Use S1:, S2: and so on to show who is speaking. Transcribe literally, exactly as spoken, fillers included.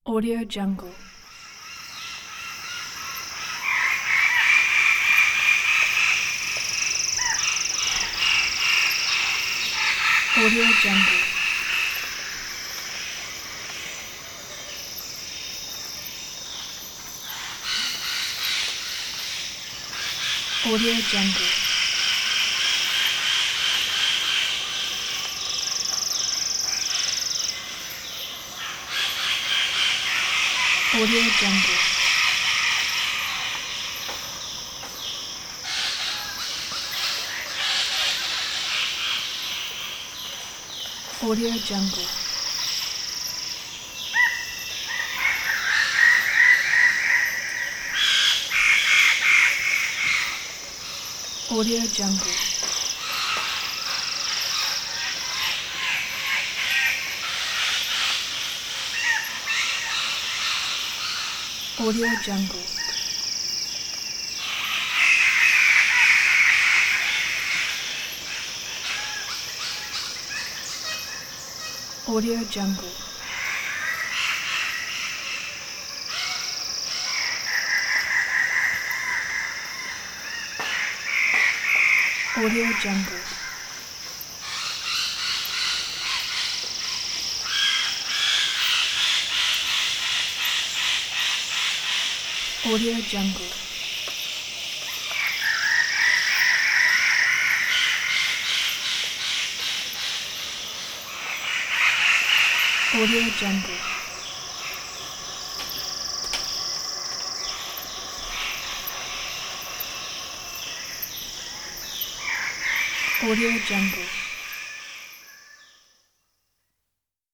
S1: Audio Jungle. Audio Jungle. Audio Jungle. Audio Jungle. Audio Jungle. Audio Jungle. Audio Jungle. Audio Jungle. Audio Jungle. Audio Jungle. Audio Jungle. Audio Jungle.